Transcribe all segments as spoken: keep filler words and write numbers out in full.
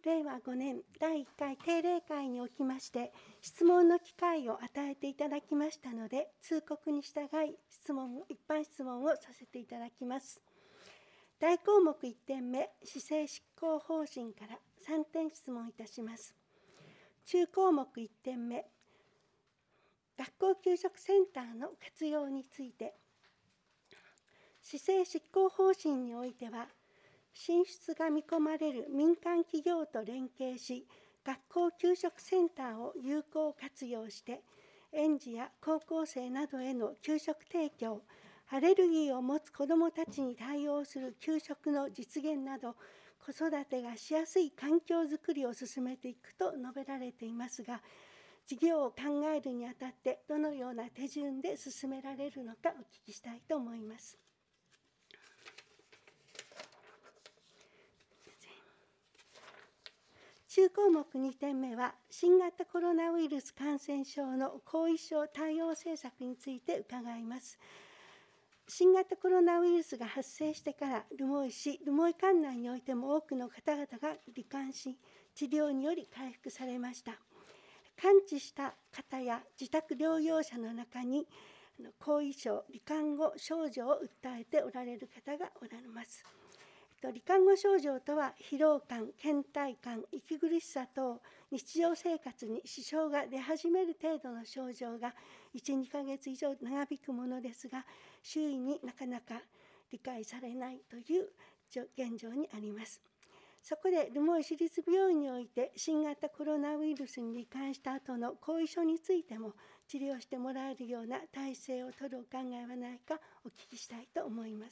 れいわごねんだいいっかい定例会におきまして質問の機会を与えていただきましたので、通告に従い質問一般質問をさせていただきます。大項目いってんめ、施政執行方針からさんてん質問いたします。中項目いってんめ、学校給食センターの活用について、施政執行方針においては、進出が見込まれる民間企業と連携し、学校給食センターを有効活用して、園児や高校生などへの給食提供、アレルギーを持つ子どもたちに対応する給食の実現など、子育てがしやすい環境づくりを進めていくと述べられていますが、事業を考えるにあたってどのような手順で進められるのかお聞きしたいと思います。中項目にてんめは、新型コロナウイルス感染症の後遺症対応政策について伺います。新型コロナウイルスが発生してから、留萌市、留萌管内においても多くの方々が罹患し、治療により回復されました。完治した方や自宅療養者の中に、後遺症、罹患後症状を訴えておられる方がおられます。罹患後症状とは、疲労感、倦怠感、息苦しさ等、日常生活に支障が出始める程度の症状がいち、にかげつ以上長引くものですが、周囲になかなか理解されないという現状にあります。そこで、留萌市立病院において新型コロナウイルスに罹患した後の後遺症についても治療してもらえるような体制を取るお考えはないかお聞きしたいと思います。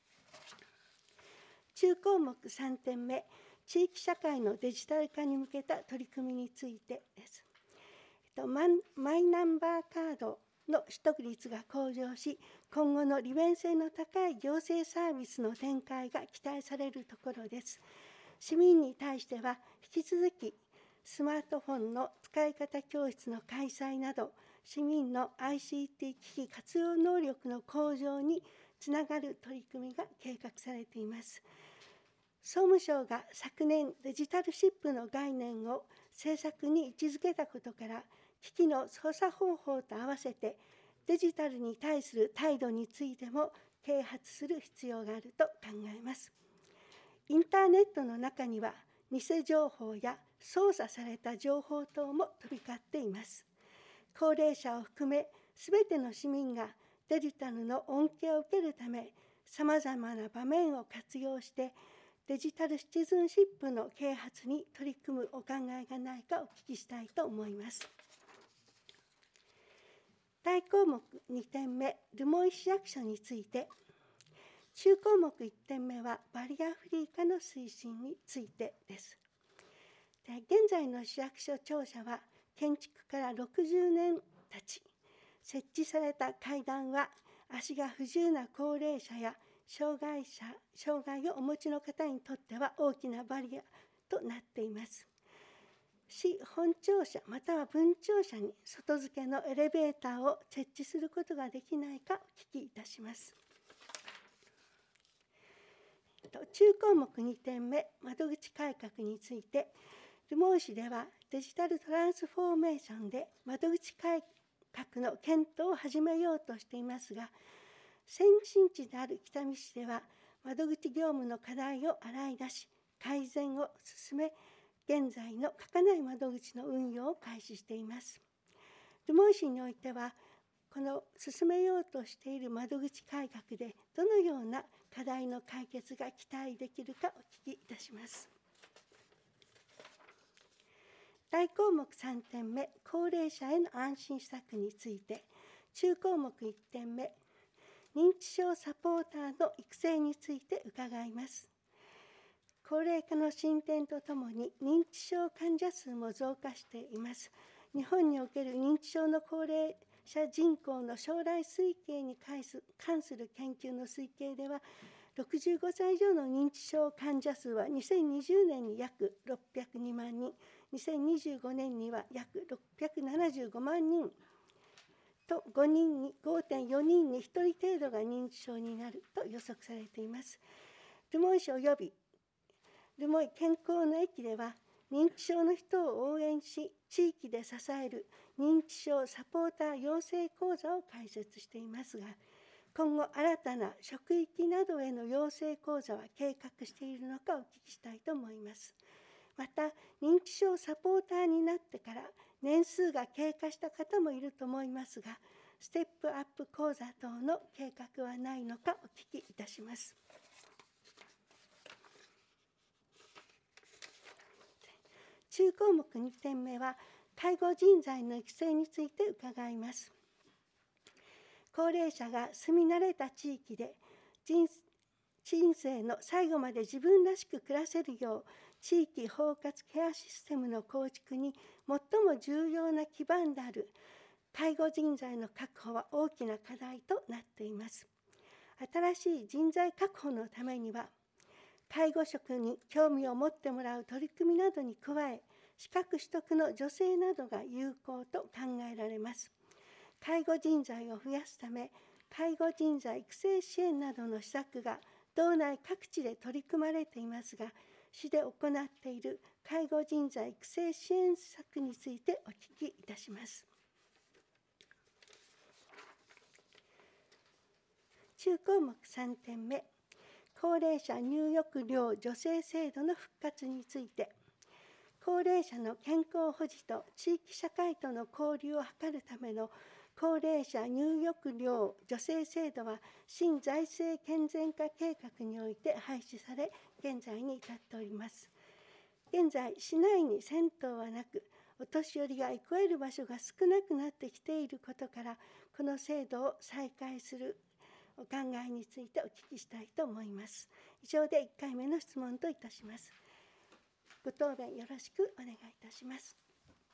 中項目さんてんめ、地域社会のデジタル化に向けた取り組みについてです。マイナンバーカードの取得率が向上し、今後の利便性の高い行政サービスの展開が期待されるところです。市民に対しては、引き続きスマートフォンの使い方教室の開催など、市民の アイシーティー 機器活用能力の向上につながる取り組みが計画されています。総務省が昨年デジタルシップの概念を政策に位置づけたことから、機器の操作方法と合わせてデジタルに対する態度についても啓発する必要があると考えます。インターネットの中には偽情報や操作された情報等も飛び交っています。高齢者を含めすべての市民がデジタルの恩恵を受けるため、さまざまな場面を活用してデジタルシチズンシップの啓発に取り組むお考えがないかお聞きしたいと思います。大項目にてんめ、留萌市役所について、中項目いってんめはバリアフリー化の推進についてです。で、現在の市役所庁舎は建築からろくじゅうねん経ち、設置された階段は足が不自由な高齢者や障害者、障害をお持ちの方にとっては大きなバリアとなっています。市本庁舎または分庁舎に外付けのエレベーターを設置することができないかお聞きいたします。中項目にてんめ、窓口改革について、留萌市ではデジタルトランスフォーメーションで窓口改革の検討を始めようとしていますが、先進地である北見市では窓口業務の課題を洗い出し、改善を進め、現在の書かない窓口の運用を開始しています。留萌市においては、この進めようとしている窓口改革でどのような課題の解決が期待できるかお聞きいたします。大項目さんてんめ、高齢者への安心施策について、中項目いってんめ、認知症サポーターの育成について伺います。高齢化の進展とともに認知症患者数も増加しています。日本における認知症の高齢者人口の将来推計に関する研究の推計では、ろくじゅうごさい以上の認知症患者数はにせんにじゅうねんに約ろっぴゃくにまんにん、にせんにじゅうごねんには約ろっぴゃくななじゅうごまんにんと ごにんに ごてんよにんにひとり程度が認知症になると予測されています。留萌市および留萌健康の駅では、 認知症の人を応援し、地域で支える認知症サポーター養成講座を開設していますが、今後新たな職域などへの養成講座は計画しているのかお聞きしたいと思います。また、認知症サポーターになってから年数が経過した方もいると思いますが、ステップアップ講座等の計画はないのかお聞きいたします。中項目にてんめは、介護人材の育成について伺います。高齢者が住み慣れた地域で人生の最後まで自分らしく暮らせるよう、地域包括ケアシステムの構築に最も重要な基盤である介護人材の確保は大きな課題となっています。新しい人材確保のためには、介護職に興味を持ってもらう取り組みなどに加え、資格取得の助成などが有効と考えられます。介護人材を増やすため、介護人材育成支援などの施策が道内各地で取り組まれていますが、市で行っている介護人材育成支援施策についてお聞きいたします。中項目さんてんめ、高齢者入浴料助成制度の復活について、高齢者の健康保持と地域社会との交流を図るための高齢者入浴料助成制度は、新財政健全化計画において廃止され、現在に至っております。現在、市内に銭湯はなく、お年寄りが憩える場所が少なくなってきていることから、この制度を再開するお考えについてお聞きしたいと思います。以上でいっかいめの質問といたします。ご答弁よろしくお願いいたします。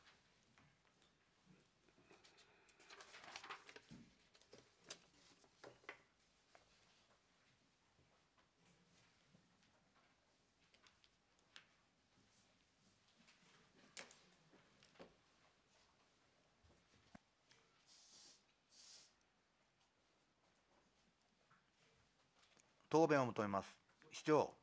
答弁を求めます。市長。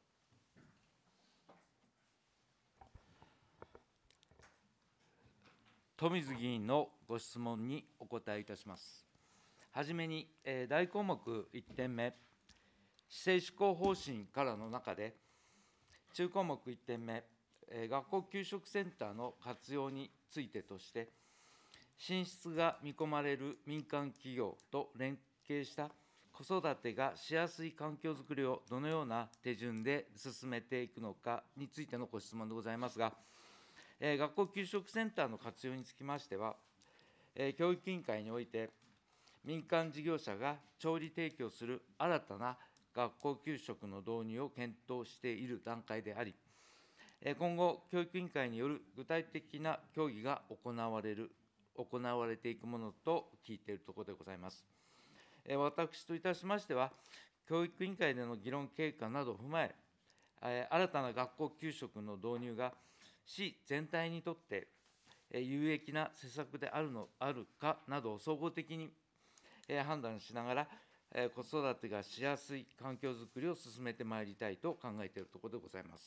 富水議員のご質問にお答えいたします。はじめに、えー、大項目いってんめ、施政施行方針からの中で、中項目いってんめ、えー、学校給食センターの活用についてとして、進出が見込まれる民間企業と連携した子育てがしやすい環境づくりをどのような手順で進めていくのかについてのご質問でございますが、えー、学校給食センターの活用につきましては、えー、教育委員会において、民間事業者が調理提供する新たな学校給食の導入を検討している段階であり、えー、今後、教育委員会による具体的な協議が行われる、行われていくものと聞いているところでございます。私といたしましては、教育委員会での議論経過などを踏まえ、新たな学校給食の導入が市全体にとって有益な施策であるのあるかなどを総合的に判断しながら、子育てがしやすい環境づくりを進めてまいりたいと考えているところでございます。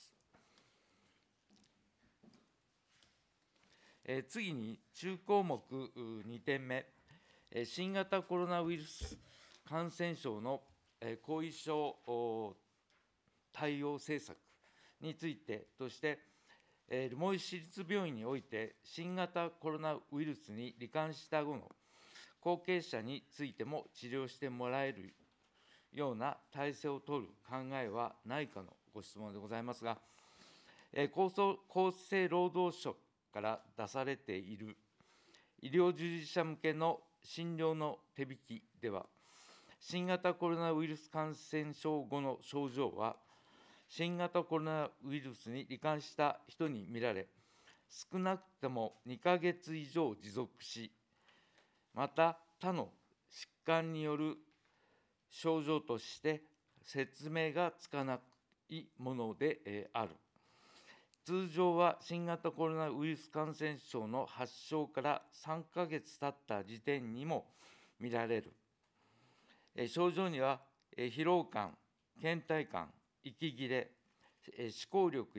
次に、中項目にてんめ、新型コロナウイルス感染症の後遺症対応政策についてとして、留萌市立病院において、新型コロナウイルスに罹患した後の後継者についても治療してもらえるような体制を取る考えはないかのご質問でございますが、厚生労働省から出されている医療従事者向けの診療の手引きでは、新型コロナウイルス感染症後の症状は、新型コロナウイルスに罹患した人に見られ、少なくともにかげつ以上持続し、また他の疾患による症状として説明がつかないものである。通常は新型コロナウイルス感染症の発症からさんかげつ経った時点にも見られる。症状には疲労感、倦怠感、息切れ、思考力や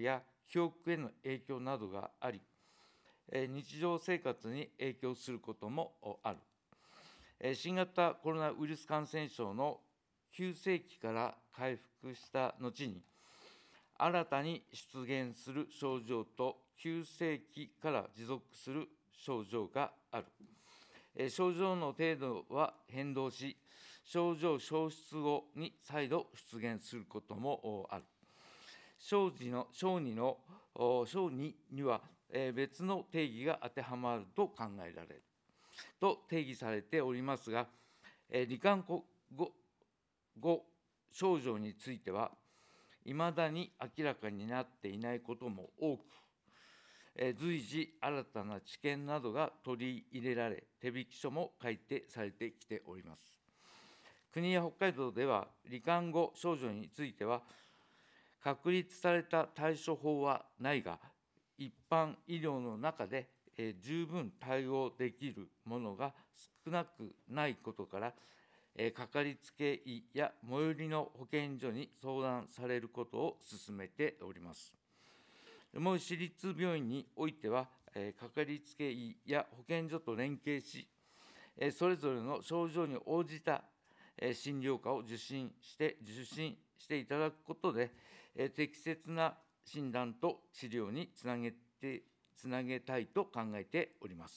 記憶への影響などがあり、えー日常生活に影響することもある。えー新型コロナウイルス感染症の急性期から回復した後に、新たに出現する症状と急性期から持続する症状がある。えー症状の程度は変動し、症状消失後に再度出現することもある。小児の小児のお小児には、えー別の定義が当てはまると考えられると定義されておりますが、えー罹患後後症状については、いまだに明らかになっていないことも多く、えー随時新たな知見などが取り入れられ、手引き書も改定されてきております。国や北海道では、罹患後症状については、確立された対処法はないが、一般医療の中で、えー十分対応できるものが少なくないことから、えーかかりつけ医や最寄りの保健所に相談されることを進めております。留萌市立病院においては、えーかかりつけ医や保健所と連携し、えーそれぞれの症状に応じたえー診療科を受診して受診していただくことで、えー適切な診断と治療につなげてつなげたいと考えております。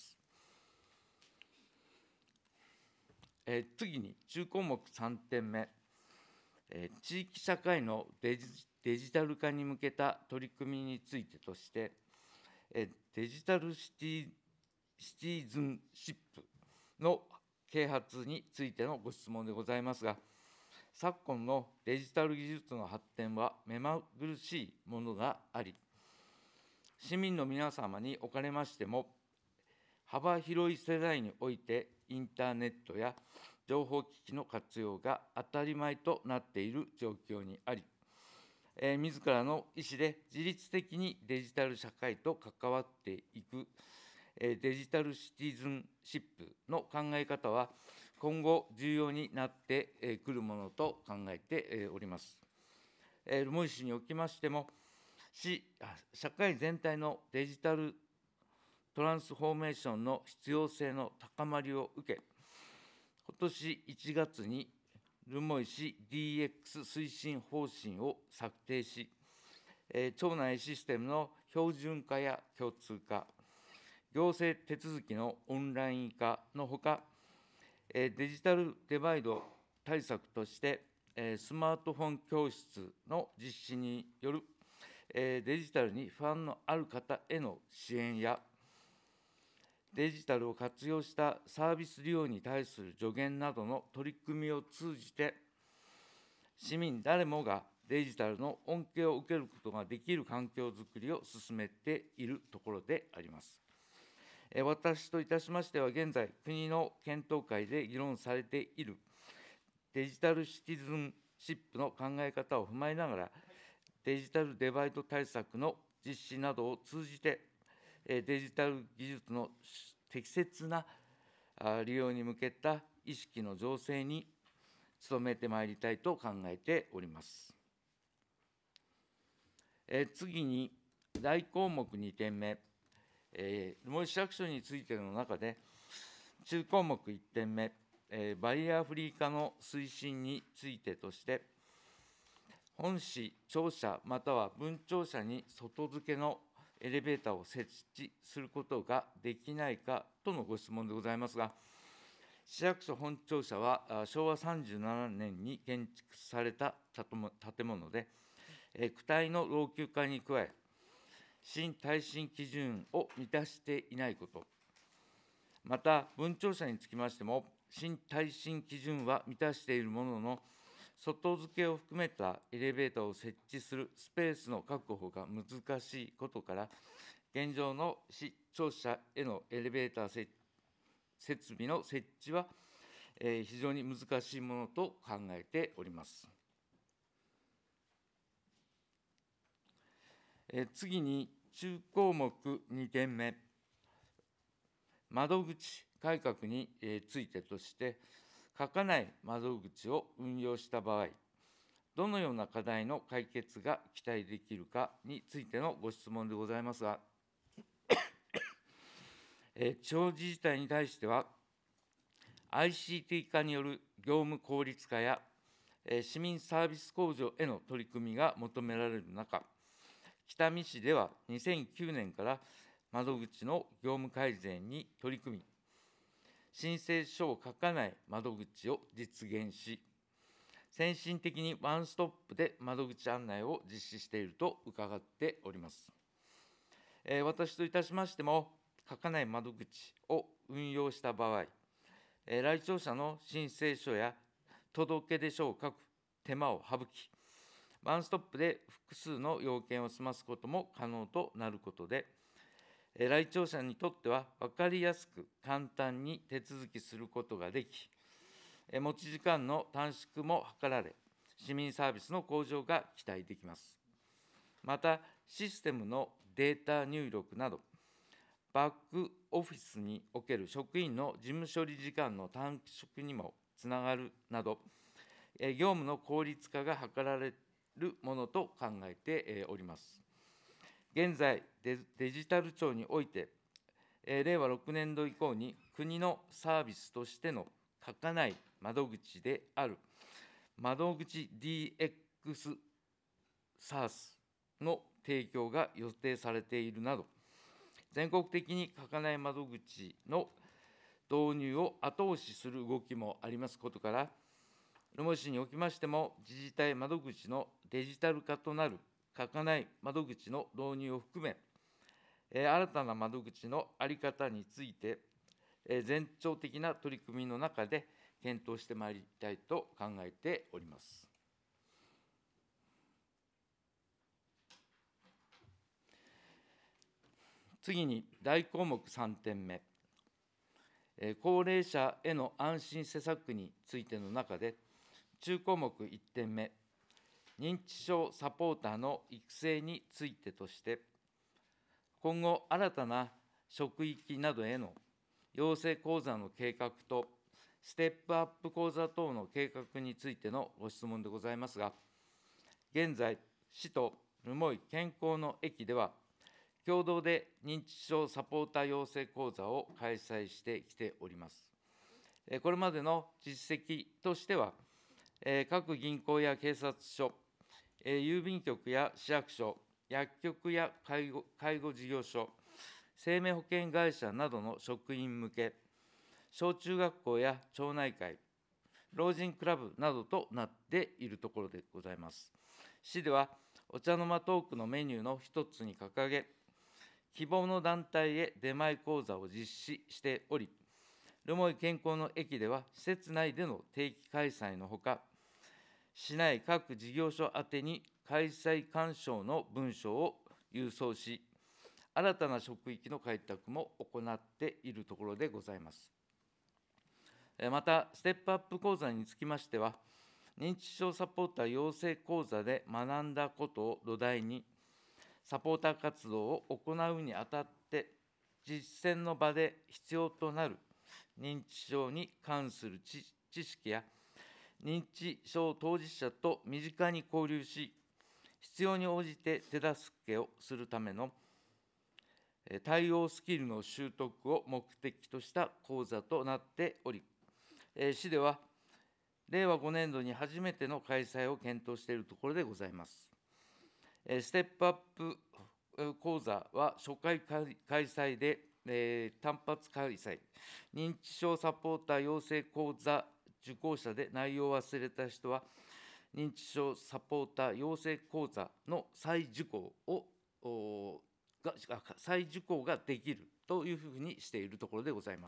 えー次に、中項目さんてんめ、えー地域社会のデジデジタル化に向けた取り組みについてとして、えーデジタルシティシティズンシップの啓発についてのご質問でございますが、昨今のデジタル技術の発展は目まぐるしいものがあり、市民の皆様におかれましても、幅広い世代においてインターネットや情報機器の活用が当たり前となっている状況にあり、えー自らの意思で自律的にデジタル社会と関わっていく、えーデジタルシティズンシップの考え方は、今後重要になってくるものと考えております。えー留萌市におきましても、市社会全体のデジタルトランスフォーメーションの必要性の高まりを受け、今年いちがつに留萌市 ディーエックス 推進方針を策定し、えー庁内システムの標準化や共通化、行政手続きのオンライン化のほか、えーデジタルデバイド対策として、えースマートフォン教室の実施による、えーデジタルに不安のある方への支援や、デジタルを活用したサービス利用に対する助言などの取り組みを通じて、市民誰もがデジタルの恩恵を受けることができる環境づくりを進めているところであります。えー私といたしましては、現在、国の検討会で議論されているデジタルシティズンシップの考え方を踏まえながら、デジタルデバイド対策の実施などを通じて、えーデジタル技術の適切なあ利用に向けた意識の醸成に努めてまいりたいと考えております。えー次に、大項目にてんめ、えー留萌市役所についての中で、中項目いってんめ、えーバリアフリー化の推進についてとして、本市庁舎または分庁舎に外付けのエレベーターを設置することができないかとのご質問でございますが、市役所本庁舎はあしょうわさんじゅうななねんに建築された建物で、えー躯体の老朽化に加え、新耐震基準を満たしていないこと、また分庁舎につきましても、新耐震基準は満たしているものの、外付けを含めたエレベーターを設置するスペースの確保が難しいことから、現状の市庁舎へのエレベーター設備の設置は、えー非常に難しいものと考えております。えー次に、中項目にてんめ、窓口改革についてとして、書かない窓口を運用した場合、 どのような課題の解決が期待できるかについてのご質問でございますが、え地方自治体に対しては、アイシーティー 化による業務効率化や、え市民サービス向上への取り組みが求められる中、北見市ではにせんきゅうねんから窓口の業務改善に取り組み、申請書を書かない窓口を実現し、先進的にワンストップで窓口案内を実施していると伺っております。えー、私といたしましても、書かない窓口を運用した場合、えー、来庁者の申請書や届出書を書く手間を省き、ワンストップで複数の要件を済ますことも可能となることで、えー、来庁者にとっては分かりやすく簡単に手続きすることができ、えー、持ち時間の短縮も図られ、市民サービスの向上が期待できます。また、システムのデータ入力など、バックオフィスにおける職員の事務処理時間の短縮にもつながるなど、業務の効率化が図られるものと考えております。現在、デデジタル庁において、令和ろくねん度以降に国のサービスとしての書かない窓口である窓口 ディーエックス サースの提供が予定されているなど、全国的に書かない窓口の導入を後押しする動きもありますことから、留萌市におきましても、自治体窓口のデジタル化となる書かない窓口の導入を含め、えー、新たな窓口の在り方について、えー、前兆的な取り組みの中で検討してまいりたいと考えております。次に、大項目さんてんめ、えー、高齢者への安心施策についての中で、中項目いってんめ、認知症サポーターの育成についてとして、今後、新たな職域などへの養成講座の計画と、ステップアップ講座等の計画についてのご質問でございますが、現在、市と留萌健康の駅では、共同で認知症サポーター養成講座を開催してきております。これまでの実績としては、各銀行や警察署、郵便局や市役所、薬局や介護、介護事業所、生命保険会社などの職員向け、小中学校や町内会、老人クラブなどとなっているところでございます。市では、お茶の間トークのメニューの一つに掲げ、希望の団体へ出前講座を実施しており、留萌健康の駅では、施設内での定期開催のほか、市内各事業所宛てに開催勧奨の文書を郵送し、新たな職域の開拓も行っているところでございます。また、ステップアップ講座につきましては、認知症サポーター養成講座で学んだことを土台に、サポーター活動を行うにあたって、実践の場で必要となる認知症に関する知識や、認知症当事者と身近に交流し、必要に応じて手助けをするための対応スキルの習得を目的とした講座となっており、市では令和ごねん度に初めての開催を検討しているところでございます。ステップアップ講座は初回開催で、えー、単発開催、認知症サポーター養成講座受講者で内容を忘れた人は、認知症サポーター養成講座の再受講をが再受講ができるというふうにしているところでございます。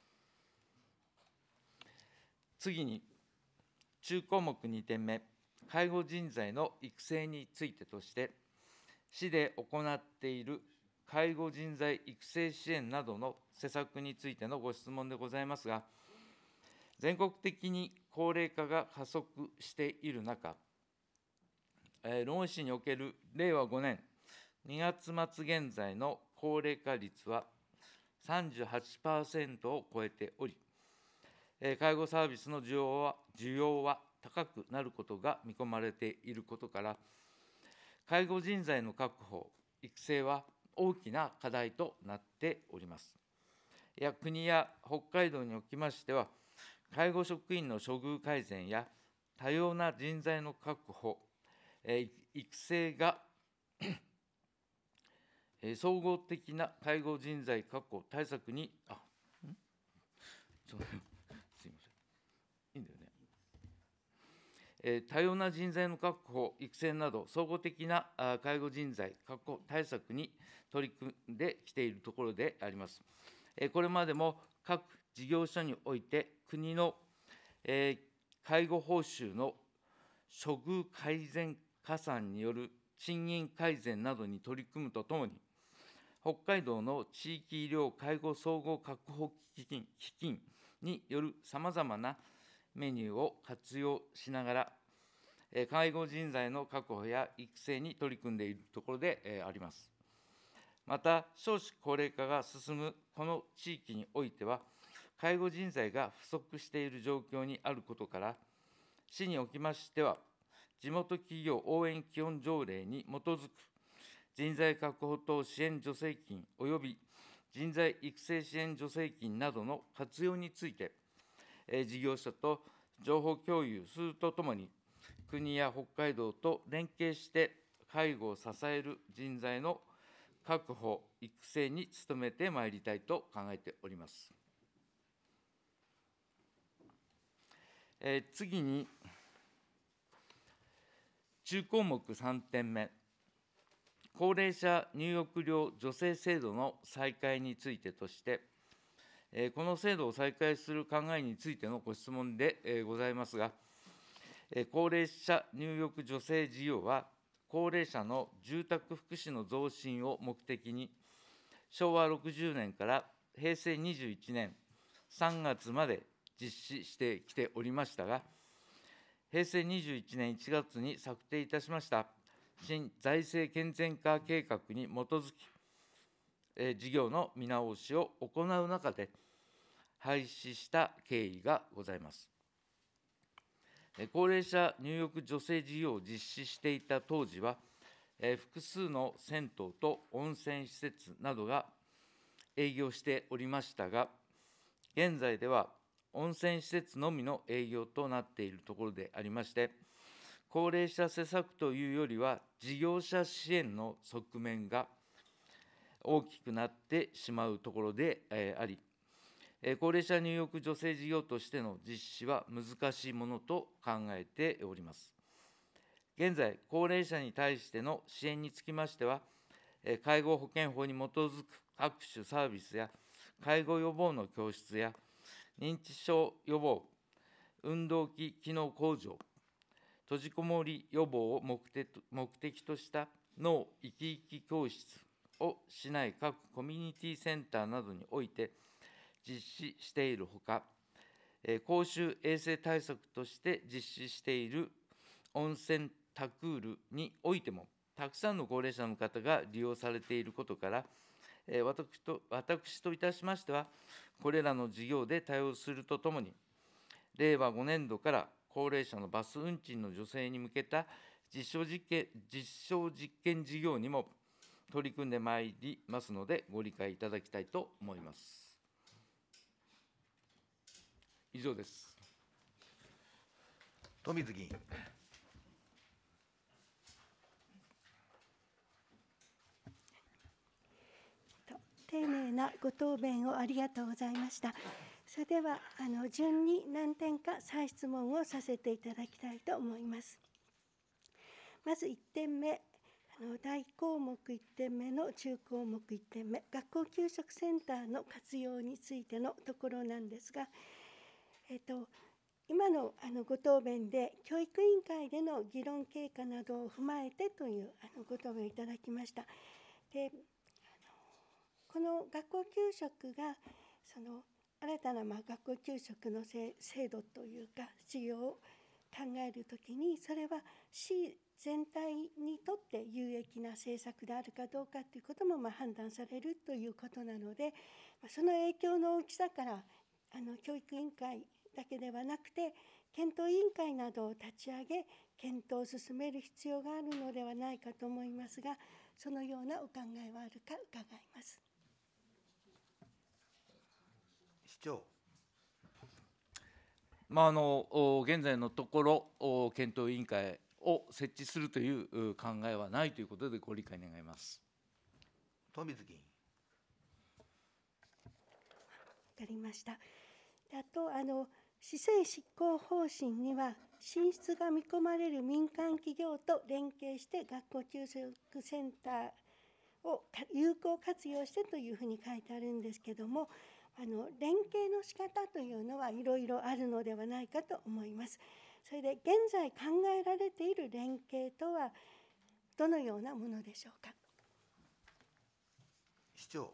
次に、中項目にてんめ、介護人材の育成についてとして、市で行っている介護人材育成支援などの施策についてのご質問でございますが、全国的に高齢化が加速している中、留萌市における令和ごねんにがつ末現在の高齢化率は さんじゅうはちパーセント を超えており、介護サービスの需要は需要は高くなることが見込まれていることから、介護人材の確保、育成は大きな課題となっております。いや国や北海道におきましては、介護職員の処遇改善や多様な人材の確保、えー、育成が総合的な介護人材確保対策に、あ、んちょすみません、いいんだよね。えー、多様な人材の確保、育成など、総合的なあ介護人材確保対策に取り組んできているところであります。えー、これまでも各事業所において、国の、えー、介護報酬の処遇改善加算による賃金改善などに取り組むとともに、北海道の地域医療介護総合確保基金基金によるさまざまなメニューを活用しながら、介護人材の確保や育成に取り組んでいるところであります。また、少子高齢化が進むこの地域においては、介護人材が不足している状況にあることから、市におきましては、地元企業応援基本条例に基づく人材確保等支援助成金および人材育成支援助成金などの活用について、事業者と情報共有するとともに、国や北海道と連携して介護を支える人材の確保・育成に努めてまいりたいと考えております。えー、次に、中項目さんてんめ、高齢者入浴料助成制度の再開についてとして、えー、この制度を再開する考えについてのご質問で、えー、ございますが、えー、高齢者入浴助成事業は、高齢者の住宅福祉の増進を目的に、しょうわろくじゅうねんからへいせいにじゅういちねんさんがつまで実施してきておりましたが、へいせいにじゅういちねんいちがつに策定いたしました新財政健全化計画に基づき、えー、事業の見直しを行う中で、廃止した経緯がございます。えー、高齢者入浴助成事業を実施していた当時は、えー、複数の銭湯と温泉施設などが営業しておりましたが、現在では温泉施設のみの営業となっているところでありまして、高齢者施策というよりは、事業者支援の側面が大きくなってしまうところであり、高齢者入浴助成事業としての実施は難しいものと考えております。現在、高齢者に対しての支援につきましては、介護保険法に基づく各種サービスや、介護予防の教室や、認知症予防、運動器機能向上、閉じこもり予防を目的目的とした脳生き生き教室を市内各コミュニティセンターなどにおいて実施しているほか、公衆衛生対策として実施している温泉タクールにおいても、たくさんの高齢者の方が利用されていることから、私と私といたしましては、これらの事業で対応するとともに、れいわごねんどから高齢者のバス運賃の助成に向けた実証実験、実証実験事業にも取り組んでまいりますので、ご理解いただきたいと思います。以上です。 富水議員。 丁寧なご答弁をありがとうございました。それではあの順に何点か再質問をさせていただきたいと思います。まずいってんめ、あの大項目いってんめの中項目いってんめ、学校給食センターの活用についてのところなんですが、えっと、今のあのご答弁で教育委員会での議論経過などを踏まえてというあのご答弁をいただきました。で、この学校給食がその新たなまあ学校給食の制度というか事業を考えるときに、それは市全体にとって有益な政策であるかどうかということもまあ判断されるということなので、その影響の大きさからあの教育委員会だけではなくて検討委員会などを立ち上げ、検討を進める必要があるのではないかと思いますが、そのようなお考えはあるか伺います。 市長。 まあ、あの現在のところ、検討委員会を設置するという考えはないということで、ご理解願います。 富水議員。 分かりました。あとあの市政執行方針には、進出が見込まれる民間企業と連携して学校給食センターを有効活用してというふうに書いてあるんですけども、あの連携の仕方というのはいろいろあるのではないかと思います。それで現在考えられている連携とはどのようなものでしょうか。 市長。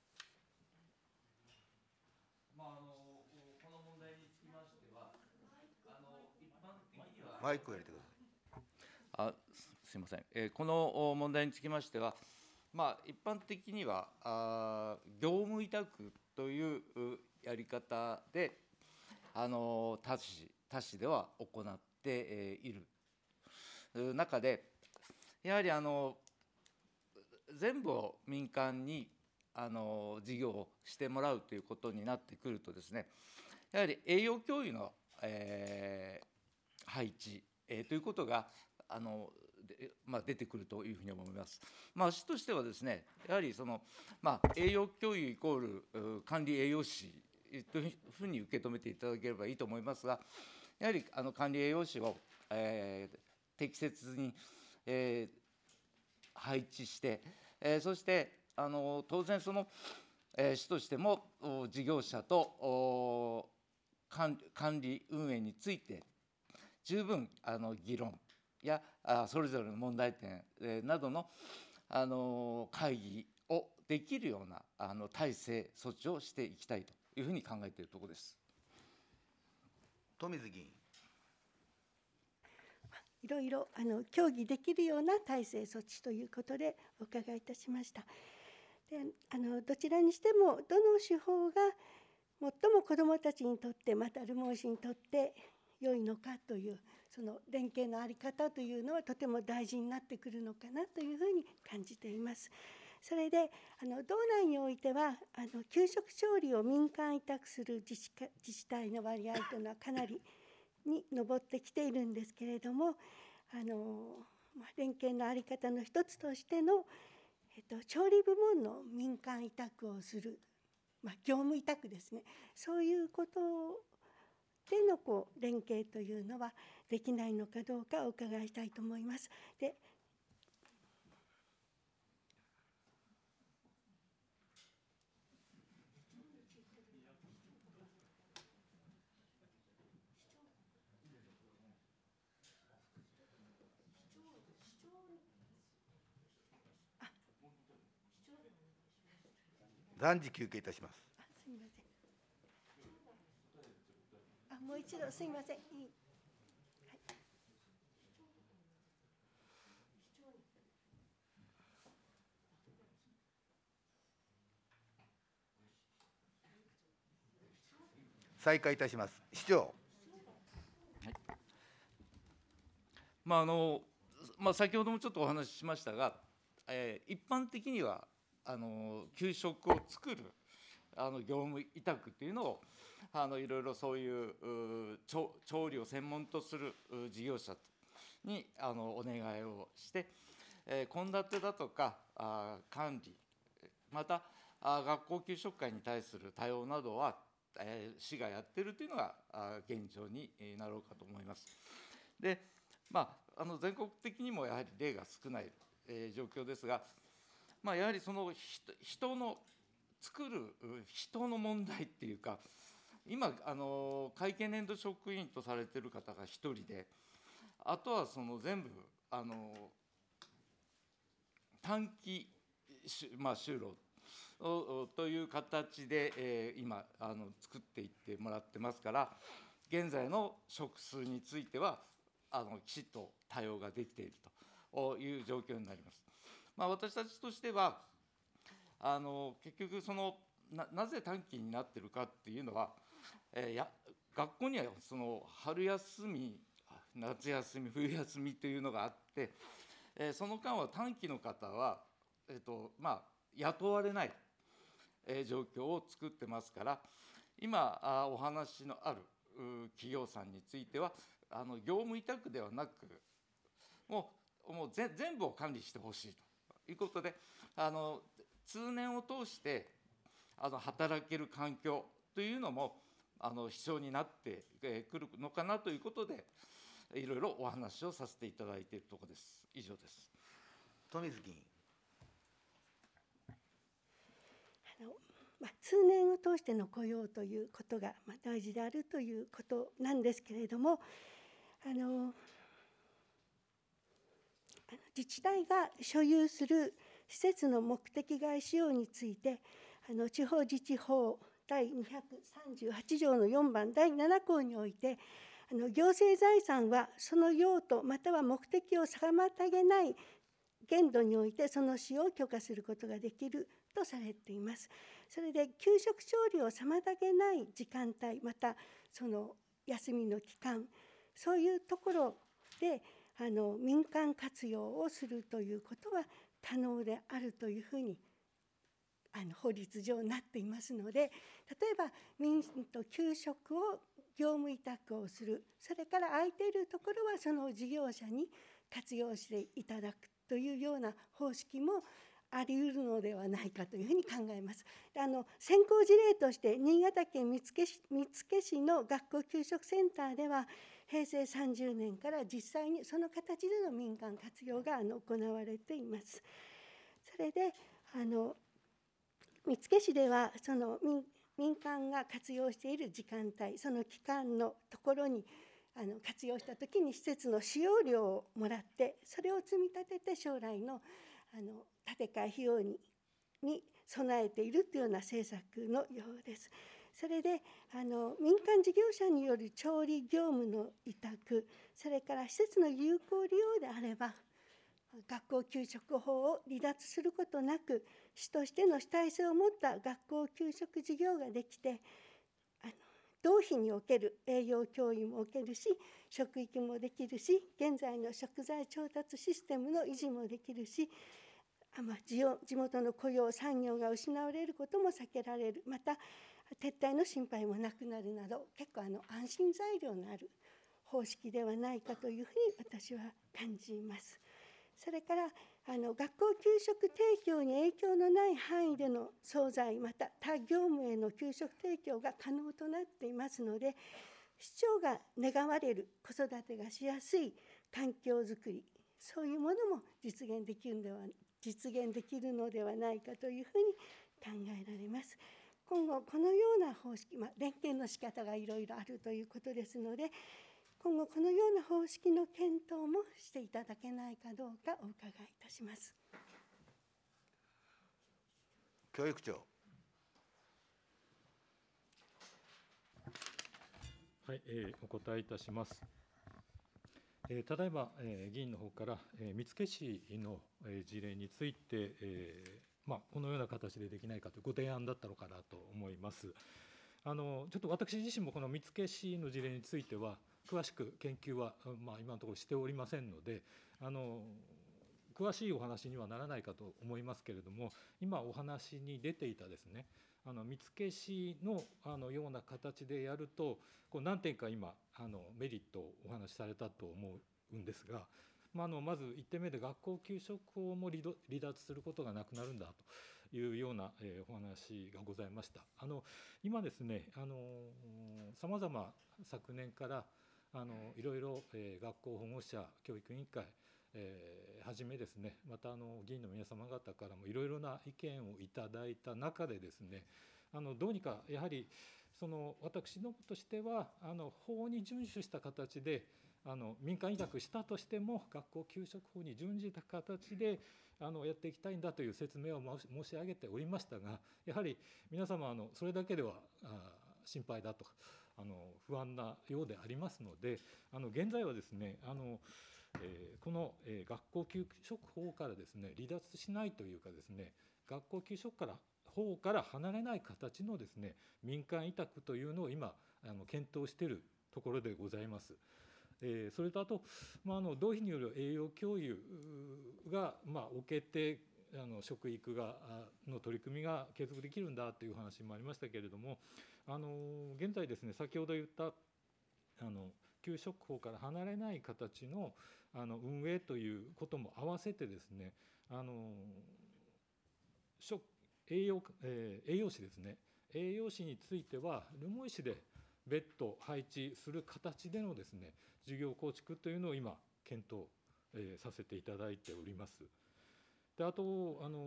まあ、あのこの問題につきましては、あの一般的にはマイクを入れてください。 あすみません、えー、この問題につきましては、まあ、一般的にはあ業務委託というやり方で、あの他市他市では行っている中で、やはりあの全部を民間にあの事業をしてもらうということになってくるとですね、やはり栄養教諭の、えー、配置、えー、ということがあのまあ、出てくるというふうに思います。まあ、市としてはですね、やはりその、まあ、栄養教諭イコール管理栄養士というふうに受け止めていただければいいと思いますが、やはりあの管理栄養士を、えー、適切に、えー、配置して、えー、そしてあの当然その、えー、市としても事業者と管理運営について十分あの議論やそれぞれの問題点などのあの会議をできるようなあの体制、措置をしていきたいというふうに考えているところです。 富水議員。 いろいろあの協議できるような体制措置ということでお伺いいたしました。であのどちらにしても、どの手法が最も子どもたちにとって、また留萌市にとって良いのかという、その連携の在り方というのはとても大事になってくるのかなというふうに感じています。それであの道内においては、あの給食調理を民間委託する自治か自治体の割合というのはかなりに上ってきているんですけれども、あの、まあ、連携の在り方の一つとしての、えっと、調理部門の民間委託をする、まあ、業務委託ですね、そういうことでのこう連携というのはできないのかどうかお伺いしたいと思います。で暫時休憩いたします。 あすみません。あもう一度すみません。いい再開いたします。市長。 はい、まああのまあ、先ほどもちょっとお話ししましたが、えー、一般的にはあの給食を作るあの業務委託というのをあのいろいろそういう調調理を専門とする事業者にあのお願いをして献立、えー、だとかあ管理、またあ学校給食会に対する対応などは、えー、市がやっているというのがあ現状になろうかと思います。で、まあ、あの全国的にもやはり例が少ない、えー、状況ですが、まあ、やはりその人の作る人の問題っていうか、今あの会計年度職員とされている方がひとりで、あとはその全部あの短期、まあ、就労という形で、えー、今あの作っていってもらってますから、現在の職数についてはあのきちっと対応ができているという状況になります。まあ、私たちとしてはあの結局その な, なぜ短期になっているかっていうのは、えー、や学校にはその春休み、夏休み、冬休みというのがあって、えー、その間は短期の方は、えーとまあ、雇われない、えー、状況を作ってますから、今あお話のある企業さんについては、あの業務委託ではなく、もう、もう全部を管理してほしいということで、あの通年を通してあの働ける環境というのもあの必要になってくるのかなということで、いろいろお話をさせていただいているところです。以上です。 富水議員。 あのまあ、通年を通しての雇用ということが、まあ、大事であるということなんですけれども、あの自治体が所有する施設の目的外使用について、あの地方自治法だいにひゃくさんじゅうはち条のよん番だいなな項において、あの行政財産はその用途または目的を妨げない限度においてその使用を許可することができるとされています。それで給食調理を妨げない時間帯、またその休みの期間、そういうところであの民間活用をするということは可能であるというふうにあの法律上なっていますので、例えば民と給食を業務委託をする、それから空いているところはその事業者に活用していただくというような方式もあり得るのではないかというふうに考えます。あの先行事例として新潟県見附市、見附市の学校給食センターではへいせいさんじゅうねんから実際にその形での民間活用があの行われています。それであの見附市ではその 民, 民間が活用している時間帯、その期間のところにあの活用したときに施設の使用料をもらって、それを積み立てて将来のあの建て替え費用にに備えているというような政策のようです。それであの民間事業者による調理業務の委託、それから施設の有効利用であれば学校給食法を離脱することなく、市としての主体性を持った学校給食事業ができて、あの同費における栄養教諭もおけるし、職域もできるし、現在の食材調達システムの維持もできるし、まあ、地元の雇用産業が失われることも避けられる、また撤退の心配もなくなるなど、結構あの安心材料のある方式ではないかというふうに私は感じます。それからあの学校給食提供に影響のない範囲での惣菜、また他業務への給食提供が可能となっていますので、市長が願われる子育てがしやすい環境づくり、そういうものも実現できるのでは実現できるのではないかというふうに考えられます。今後このような方式、まあ、連携の仕方がいろいろあるということですので、今後このような方式の検討もしていただけないかどうかお伺いいたします。 教育長。 はい、えー、お答えいたします。えー、ただいま、えー、議員の方から、えー、見附市の、えー、事例について、えーまあ、このような形でできないかというご提案だったのかなと思います。あのちょっと私自身もこの見附市の事例については詳しく研究は、まあ、今のところしておりませんので、あの詳しいお話にはならないかと思いますけれども、今お話に出ていたですね、あの見附市のあのような形でやると、こう何点か今あのメリットをお話しされたと思うんですが、まあ、あのまずいってんめで学校給食法も離脱することがなくなるんだというような、えー、お話がございました。あの今ですね、さまざま昨年からあのいろいろ、えー、学校保護者教育委員会えー、はじめですね、またあの議員の皆様方からもいろいろな意見をいただいた中でですね、あのどうにかやはりその私どもとしてはあの法に遵守した形であの民間委託したとしても学校給食法に準じた形であのやっていきたいんだという説明を申し上げておりましたが、やはり皆様あのそれだけではあ心配だとあの不安なようでありますので、あの現在はですね、あのえー、この、えー、学校給食法からですね離脱しないというかですね、学校給食から法から離れない形のですね民間委託というのを今あの検討しているところでございます。えー、それとあと、まあ、あの同費による栄養共有が、まあ、受けてあの食育がの取り組みが継続できるんだという話もありましたけれども、あの現在ですね、先ほど言ったあの給食法から離れない形のあの運営ということも合わせてですね、あの食栄養、えー、栄養士ですね、栄養士については留萌市で別途配置する形でのですね、事業構築というのを今検討、えー、させていただいております。であとあの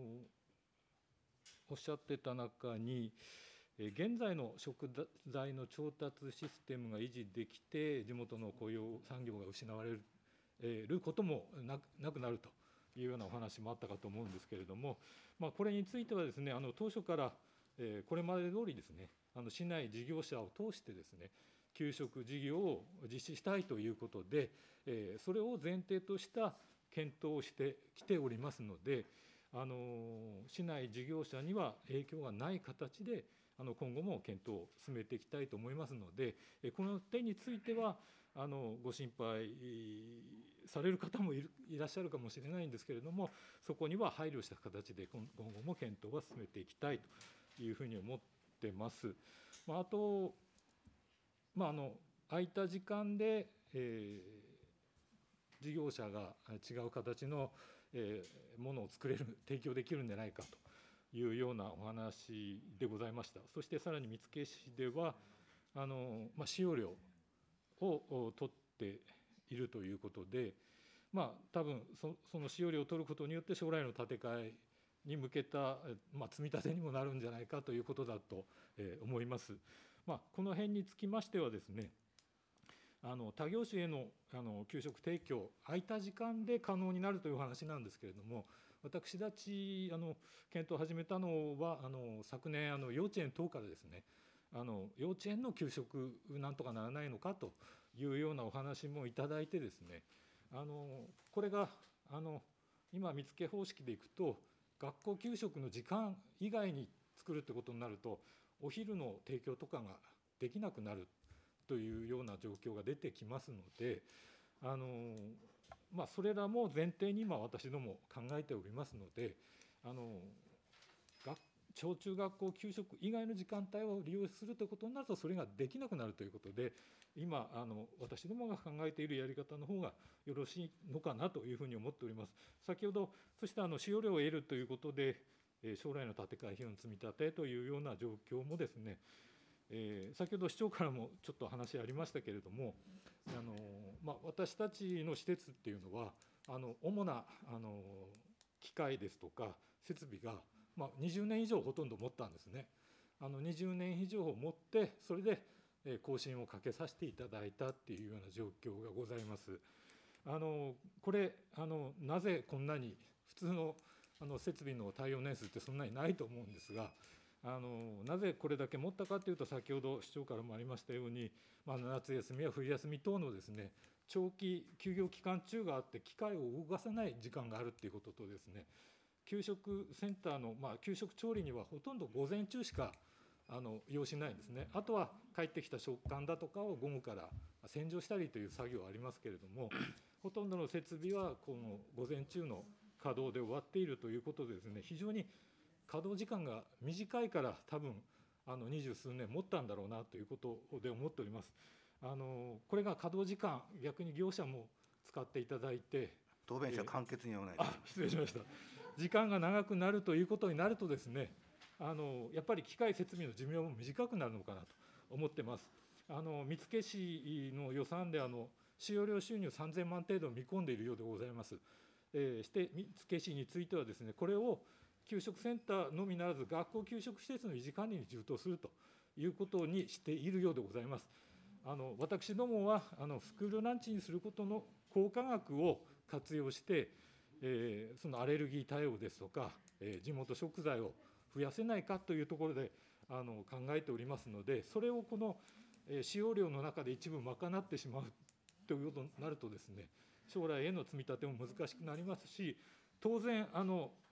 おっしゃってた中に、現在の食材の調達システムが維持できて、地元の雇用産業が失われることもなくなるというようなお話もあったかと思うんですけれども、まあ、これについてはですね、あの当初からこれまで通りですね、あの市内事業者を通してですね、給食事業を実施したいということで、それを前提とした検討をしてきておりますので、あの市内事業者には影響がない形であの今後も検討を進めていきたいと思いますので、この点についてはあのご心配される方もいるいらっしゃるかもしれないんですけれども、そこには配慮した形で今後も検討は進めていきたいというふうに思ってます。あと、まあ、あの空いた時間で、えー、事業者が違う形の、えー、ものを作れる提供できるんじゃないかというようなお話でございました。そしてさらに見附市ではあの、まあ、使用料を取っているということで、まあ、多分 そ, その使用料を取ることによって将来の建て替えに向けた、まあ、積み立てにもなるんじゃないかということだと、えー、思います。まあ、この辺につきましてはですね、あの他業種へのあの給食提供、空いた時間で可能になるという話なんですけれども、私たちあの検討を始めたのは、あの昨年あの幼稚園等からですね、あの幼稚園の給食なんとかならないのかというようなお話もいただいてですね、あのこれがあの今見附方式でいくと、学校給食の時間以外に作るってことになると、お昼の提供とかができなくなるというような状況が出てきますので、あの、まあ、それらも前提に今私ども考えておりますので、あの小中学校給食以外の時間帯を利用するということになると、それができなくなるということで、今あの私どもが考えているやり方の方がよろしいのかなというふうに思っております。先ほど、そしてあの使用料を得るということで、将来の建て替え費用の積み立てというような状況もですね、えー、先ほど市長からもちょっと話ありましたけれども、あの、まあ、私たちの施設っていうのは、あの主なあの機械ですとか設備が、まあ、にじゅうねん以上ほとんど持ったんですね。あのにじゅうねん以上を持って、それで更新をかけさせていただいたっていうような状況がございます。あのこれあのなぜこんなに普通のあの設備の耐用年数ってそんなにないと思うんですが、あのなぜこれだけ持ったかというと、先ほど市長からもありましたように、まあ、夏休みや冬休み等のですね、長期休業期間中があって、機械を動かさない時間があるということとですね、給食センターの、まあ、給食調理にはほとんど午前中しかあの要しないんですね。あとは帰ってきた食感だとかを午後から洗浄したりという作業はありますけれども、ほとんどの設備はこの午前中の稼働で終わっているということでですね、非常に稼働時間が短いから、多分あの二十数年持ったんだろうなということで思っております。あのこれが稼働時間、逆に業者も使っていただいて、 答弁者簡潔にお願いします。 あ、失礼しました。時間が長くなるということになるとですね、あのやっぱり機械設備の寿命も短くなるのかなと思ってます。あの見附市の予算であの使用料収入さんぜんまん程度見込んでいるようでございます。えー、して見附市についてはですね、これを給食センターのみならず学校給食施設の維持管理に充当するということにしているようでございます。あの私どもはあのスクールランチにすることの効果額を活用して、えー、そのアレルギー対応ですとか、えー、地元食材を増やせないかというところであの考えておりますので、それをこの、えー、使用量の中で一部賄ってしまうということになるとですね、将来への積み立ても難しくなりますし、当然あの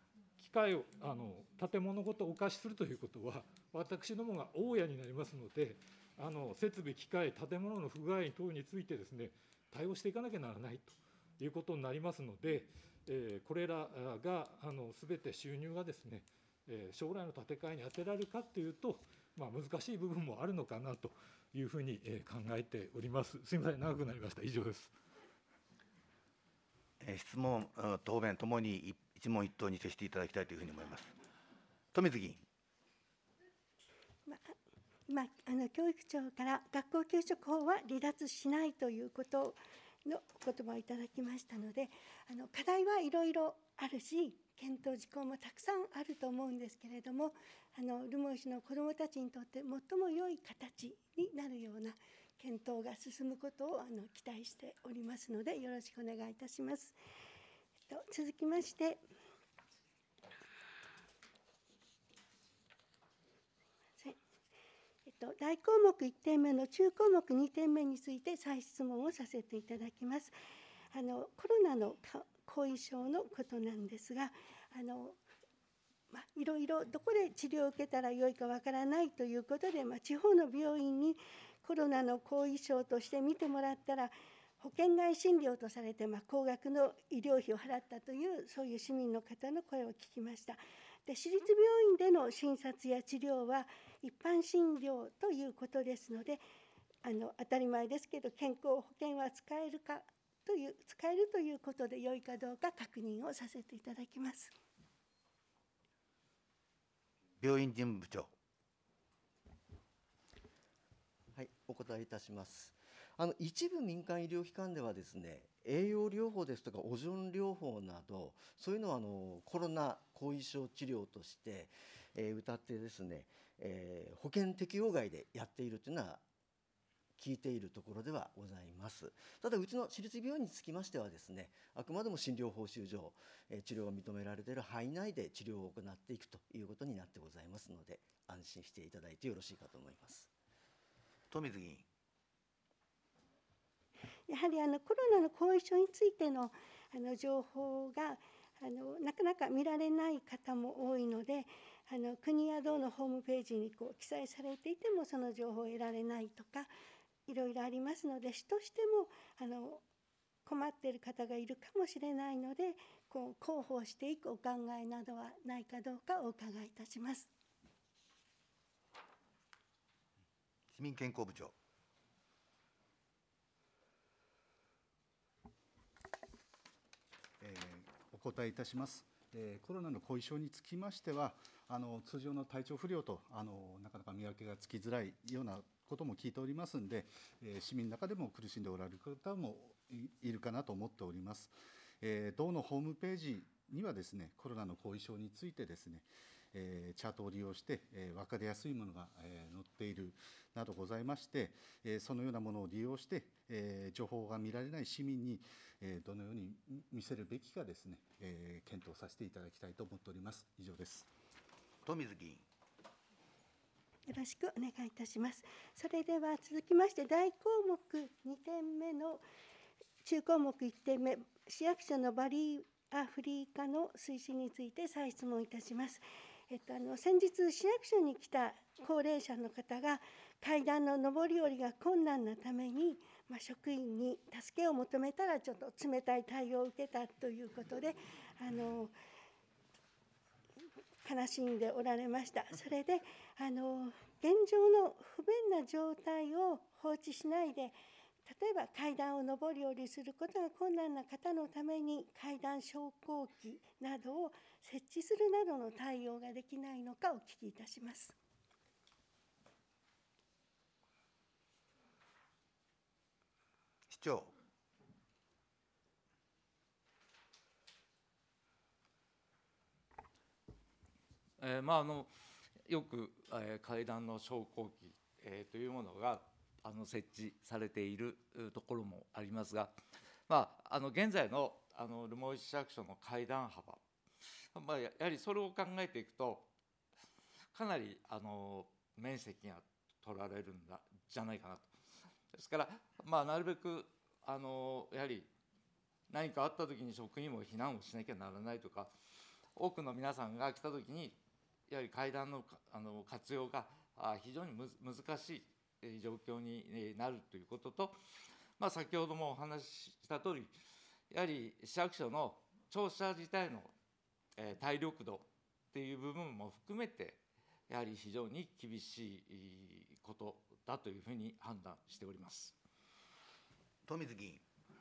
機械をあの建物ごとお貸しするということは、私どもが大家になりますので、あの設備、機械、建物の不具合等についてですね、対応していかなきゃならないということになりますので、えー、これらがすべて収入がですね、えー、将来の建て替えに充てられるかというと、まあ、難しい部分もあるのかなというふうに考えております。すみません、長くなりました。以上です。 質問、答弁ともに一問一答に接していただきたいというふうに思います。富水議員。 まあ、今あの教育庁から学校給食法は離脱しないということのお言葉をいただきましたので、あの課題はいろいろあるし、検討事項もたくさんあると思うんですけれども、あの留萌市の子どもたちにとって最も良い形になるような検討が進むことをあの期待しておりますので、よろしくお願いいたします。えっと、続きまして、えっと、大項目いってんめの中項目にてんめについて再質問をさせていただきます。あのコロナの後遺症のことなんですが、あのまあ、いろいろどこで治療を受けたらよいかわからないということで、まあ、地方の病院にコロナの後遺症として見てもらったら保険外診療とされて、まあ、高額の医療費を払ったというそういう市民の方の声を聞きました。で、私立病院での診察や治療は一般診療ということですので、あの当たり前ですけど健康保険は使えるかという使えるということで良いかどうか確認をさせていただきます。 病院事務部長。 はい、お答えいたします。あの一部民間医療機関ではですね、栄養療法ですとかオゾン療法など、そういうのをあのコロナ後遺症治療として、えー、歌ってですね、えー、保険適用外でやっているというのは聞いているところではございます。ただうちの私立病院につきましてはですね、あくまでも診療報酬上、えー、治療が認められている範囲内で治療を行っていくということになってございますので、安心していただいてよろしいかと思います。 富水議員。 やはりあのコロナの後遺症についてのあの情報があのなかなか見られない方も多いので、あの国や道のホームページにこう記載されていてもその情報を得られないとかいろいろありますので、市としてもあの困っている方がいるかもしれないので、こう広報していくお考えなどはないかどうかお伺いいたします。 市民健康部長。 えー、お答えいたします。えー、コロナの後遺症につきましては、あの通常の体調不良とあのなかなか見分けがつきづらいようなことも聞いておりますので、えー、市民の中でも苦しんでおられる方も い, いるかなと思っております。えー、道のホームページにはですね、コロナの後遺症についてですね、えー、チャートを利用して、えー、分かりやすいものが、えー、載っているなどございまして、えー、そのようなものを利用して、えー、情報が見られない市民に、えー、どのように見せるべきかですね、えー、検討させていただきたいと思っております。以上です。 富水議員。 よろしくお願いいたします。それでは続きまして、大項目にてんめの中項目いってんめ、市役所のバリアフリー化の推進について再質問いたします。えっと、あの先日、市役所に来た高齢者の方が階段の上り下りが困難なために、まあ、職員に助けを求めたらちょっと冷たい対応を受けたということで、あの悲しんでおられました。それであの現状の不便な状態を放置しないで、例えば階段を上り下りすることが困難な方のために階段昇降機などを設置するなどの対応ができないのかお聞きいたします。 市長。 えーまあ、あのよく、えー、階段の昇降機、えー、というものがあの設置されているところもありますが、まあ、あの現在のあの留萌市役所の階段幅、まあ、やはりそれを考えていくとかなりあの面積が取られるんだじゃないかなと。ですから、まあ、なるべくあのやはり何かあったときに職員も避難をしなきゃならないとか、 多くの皆さんが来たときに、やはり階段のあの活用が非常にむ難しい状況になるということと、まあ、先ほどもお話ししたとおり、やはり市役所の庁舎自体の体力度っていう部分も含めて、やはり非常に厳しいことだというふうに判断しております。 富水議員。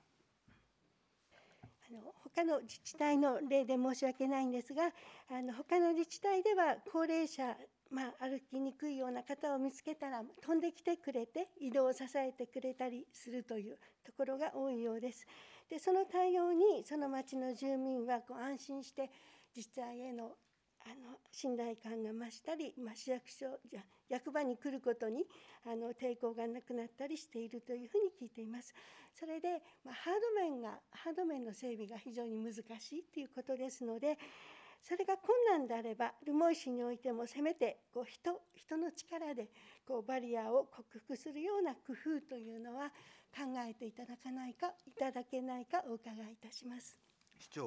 あの他の自治体の例で申し訳ないんですが、あの他の自治体では高齢者、まあ、歩きにくいような方を見つけたら飛んできてくれて移動を支えてくれたりするというところが多いようです。でその対応にその町の住民はこう安心して自治体へのあの信頼感が増したり、まあ、市役所じゃ役場に来ることにあの抵抗がなくなったりしているというふうに聞いています。それで、まあ、ハード面がハード面の整備が非常に難しいということですので、それが困難であれば留萌市においてもせめてこう 人, 人の力でこうバリアを克服するような工夫というのは考えていただかないかいただけないかお伺いいたします。 市長。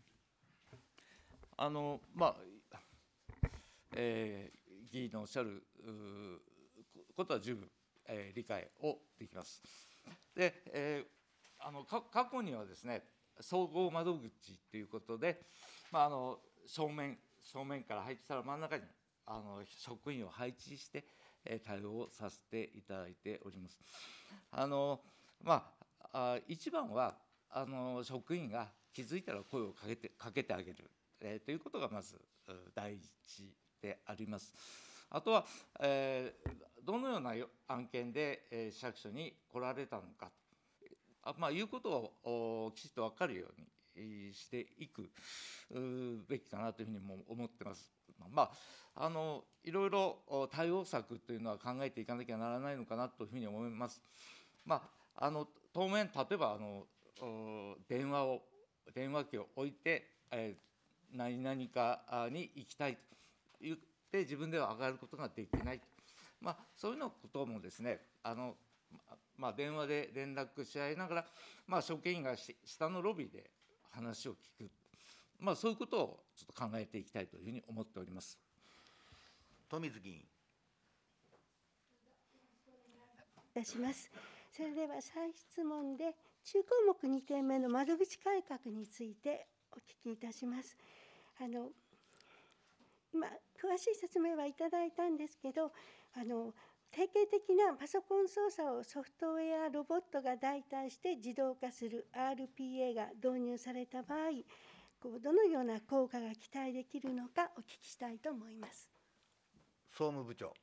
あのまあえー、議員のおっしゃることは十分、えー、理解をできます。で、えー、あのか過去にはですね、総合窓口ということで、まあ、あの正面正面から配置したら真ん中にあの職員を配置して、えー、対応させていただいております。あのまあ、あ一番はあの職員が気づいたら声をかけてかけてあげる、えー、ということがまず第一であります。あとは、えー、どのような案件で、えー、市役所に来られたのか、あまあ、いうことをきちっと分かるようにしていくべきかなというふうにも思ってます。まあ、あのいろいろ対応策というのは考えていかなきゃならないのかなというふうに思います。まあ、あの当面、例えばあの電話を電話機を置いて、えー、何々かに行きたいと言って自分では上がることができない、まあ、そういうのこともですね、あの、まあ、電話で連絡し合いながら、まあ、職員が下のロビーで話を聞く、まあ、そういうことをちょっと考えていきたいというふうに思っております。 富水議員。 いたします。それでは再質問で中項目にてんめの窓口改革についてお聞きいたします。あの今詳しい説明はいただいたんですけど、あの定型的なパソコン操作をソフトウェアロボットが代替して自動化する アールピーエー が導入された場合、こうどのような効果が期待できるのかお聞きしたいと思います。 総務部長。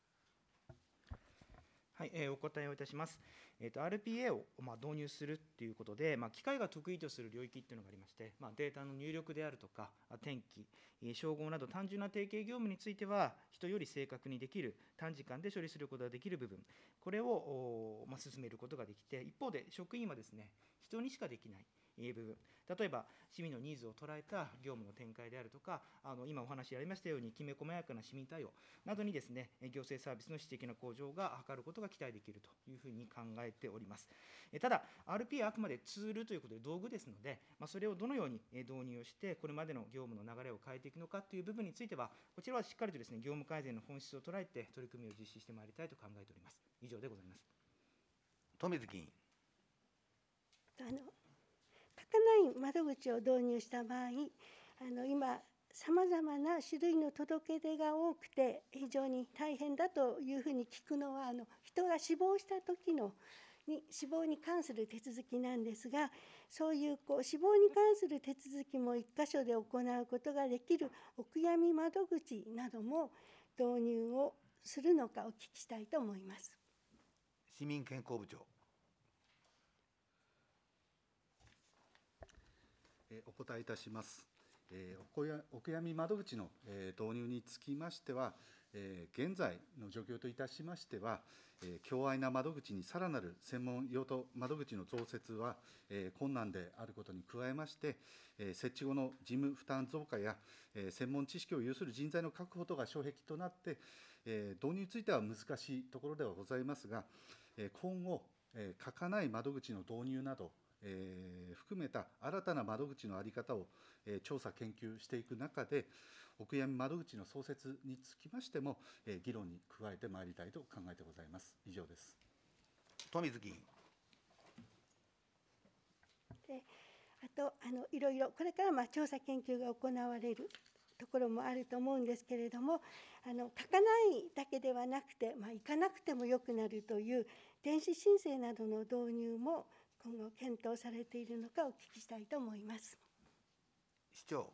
はい、えー、お答えをいたします。えー、と アールピーエー を、まあ、導入するということで、まあ、機械が得意とする領域というのがありまして、まあ、データの入力であるとか、転記、照合など単純な定型業務については、人より正確にできる、短時間で処理することができる部分、これを、まあ、進めることができて、一方で職員はですね、人にしかできない部分、例えば市民のニーズを捉えた業務の展開であるとか、あの今お話ありましたように、きめ細やかな市民対応などにですね、行政サービスの質的な向上が図ることが期待できるというふうに考えております。ただ、アールピーエー はあくまでツールということで道具ですので、まあ、それをどのように導入をして、これまでの業務の流れを変えていくのかという部分については、こちらはしっかりとですね、業務改善の本質を捉えて、取り組みを実施してまいりたいと考えております。以上でございます。 富水議員。 あの書かない窓口を導入した場合、あの今さまざまな種類の届け出が多くて非常に大変だというふうに聞くのは、あの人が死亡した時のに死亡に関する手続きなんですが、そういう、こう死亡に関する手続きも一箇所で行うことができるお悔やみ窓口なども導入をするのかお聞きしたいと思います。 市民健康部長。 お答えいたします。お悔やみ窓口の導入につきましては、現在の状況といたしましては、強愛な窓口にさらなる専門用途窓口の増設は困難であることに加えまして、設置後の事務負担増加や専門知識を有する人材の確保とが障壁となって、導入については難しいところではございますが、今後、書かない窓口の導入など、 えー含めた新たな窓口の在り方を、えー調査研究していく中で、お悔やみ窓口の創設につきましても、えー議論に加えてまいりたいと考えてございます。以上です。 富水議員。 であとあのいろいろこれからまあ調査研究が行われるところもあると思うんですけれども、あの書かないだけではなくて、まあ、行かなくてもよくなるという電子申請などの導入も今後検討されているのかお聞きしたいと思います。 市長。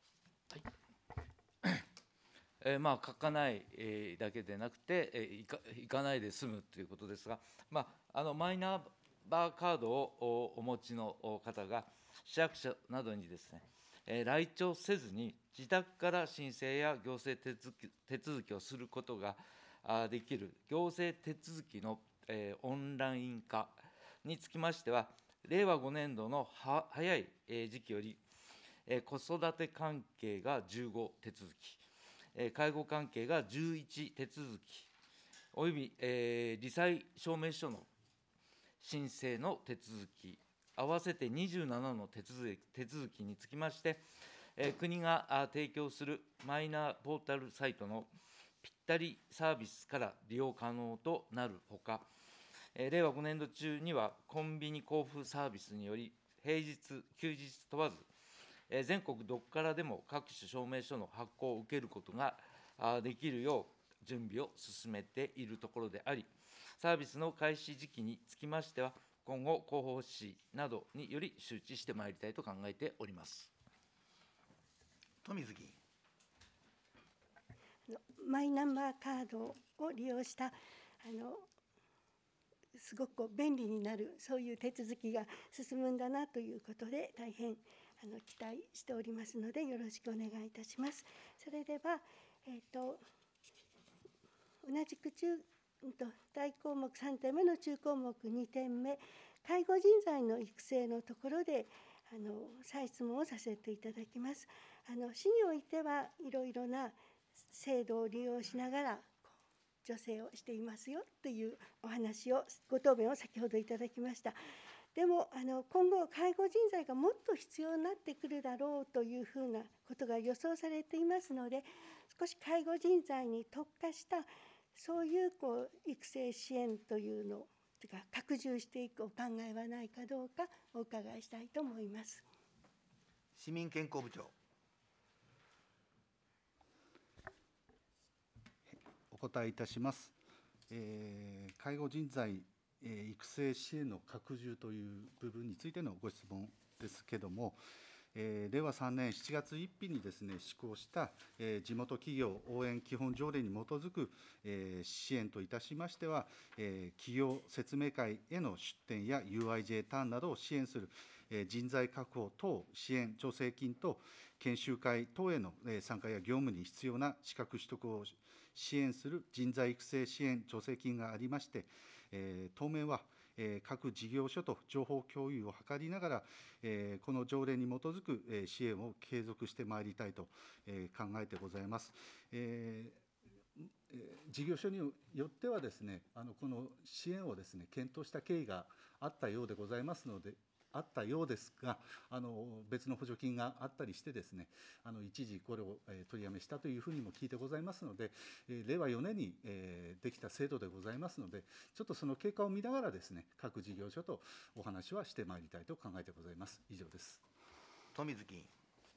えーまあ、書かない、えーだけでなくて、えー行か行かないで済むということですが、まあ、あのマイナンバーカードをおお持ちの方が、市役所などにですね、えー来庁せずに、自宅から申請や行政手続き手続きをすることがあできる行政手続きの、えーオンライン化につきましては、令和ごねん度のは早いえー時期より、えー子育て関係がじゅうご手続き、えー介護関係がじゅういち手続き、および、えー、罹災証明書の申請の手続き、合わせてにじゅうななの手続き手続きにつきまして、えー国があ提供するマイナポータルサイトのぴったりサービスから利用可能となるほか、えー令和ごねん度中にはコンビニ交付サービスにより、平日、休日問わず、えー全国どこからでも各種証明書の発行を受けることがあできるよう準備を進めているところであり、サービスの開始時期につきましては、今後、広報誌などにより周知してまいりたいと考えております。 富水議員。 あのマイナンバーカードを利用したあのすごくこう便利になる、そういう手続きが進むんだなということで、大変あの期待しておりますので、よろしくお願いいたします。それでは、えー、と同じく中と大項目さんてんめの中項目にてんめ、介護人材の育成のところであの再質問をさせていただきます。あの市においてはいろいろな制度を利用しながら助成をしていますよというお話を、ご答弁を先ほどいただきました。でもあの今後介護人材がもっと必要になってくるだろうというふうなことが予想されていますので、少し介護人材に特化したそういうこう育成支援というのを拡充していくお考えはないかどうかお伺いしたいと思います。 市民健康部長。 お答えいたします。えー介護人材、えー育成支援の拡充という部分についてのご質問ですけれども、えー令和さんねんしちがつついたちにですね、施行した、えー地元企業応援基本条例に基づく、えー支援といたしましては、えー企業説明会への出展や ユーアイジェー ターンなどを支援する、えー人材確保等支援助成金と研修会等へのえー参加や業務に必要な資格取得を支援する人材育成支援助成金がありまして、えー当面は、えー各事業所と情報共有を図りながら、えーこの条例に基づく、えー支援を継続してまいりたいと、えー考えてございます。えーえー事業所によってはですね、あのこの支援をですね検討した経緯があったようでございますので、あったようですが、あの別の補助金があったりしてですね、あの一時これを、えー取りやめしたというふうにも聞いてございますので、えー令和よねんに、えーできた制度でございますので、ちょっとその経過を見ながらですね、各事業所とお話はしてまいりたいと考えてございます。以上です。 富水議員。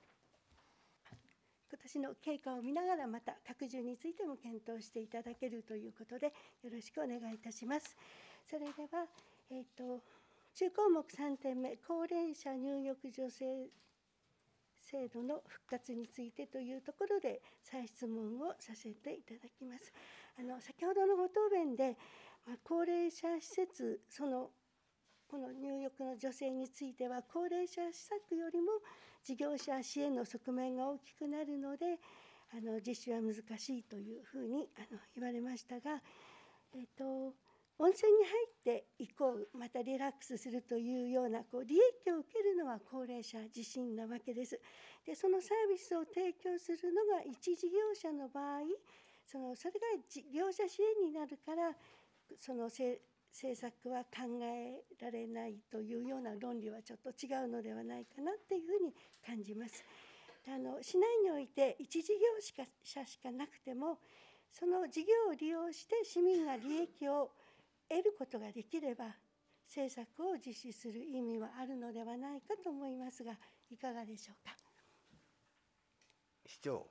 今年の経過を見ながら、また拡充についても検討していただけるということで、よろしくお願いいたします。それでは、えー、と中項目さんてんめ、高齢者入浴助成制度の復活についてというところで再質問をさせていただきます。あの先ほどのご答弁で、まあ、高齢者施設、そのこの入浴の助成については、高齢者施策よりも事業者支援の側面が大きくなるので、あの実施は難しいというふうにあの言われましたが、えっと、温泉に入って以降、またリラックスするというようなこう利益を受けるのは高齢者自身なわけです。で、そのサービスを提供するのが一事業者の場合、そのそれが事業者支援になるから、そのせ政策は考えられないというような論理はちょっと違うのではないかなというふうに感じます。あの市内において一事業者しかなくても、その事業を利用して市民が利益を得ることができれば、政策を実施する意味はあるのではないかと思いますが、いかがでしょうか。 市長。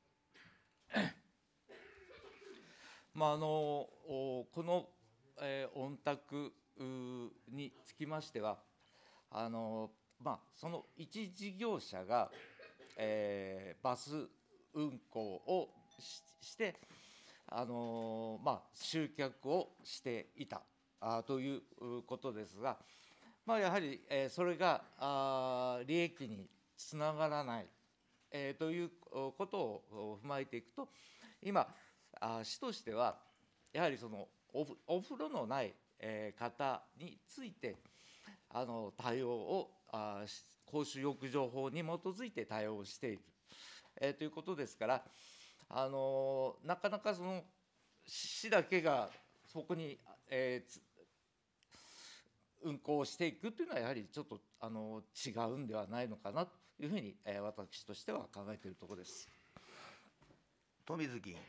まあ、あのこの、えー、御託につきましては、あの、まあ、その一事業者が、えー、バス運行を し, してあの、まあ、集客をしていたあということですが、まあ、やはり、えー、それがあ利益につながらない、えー、ということを踏まえていくと、今あ市としてはやはりその お, お風呂のない、えー、方についてあの対応をあ公衆浴場法に基づいて対応している、えー、ということですから、あのなかなかその市だけがそこに、えー、運行していくというのはやはりちょっとあの違うんではないのかなというふうに、えー、私としては考えているところです。 富水議員。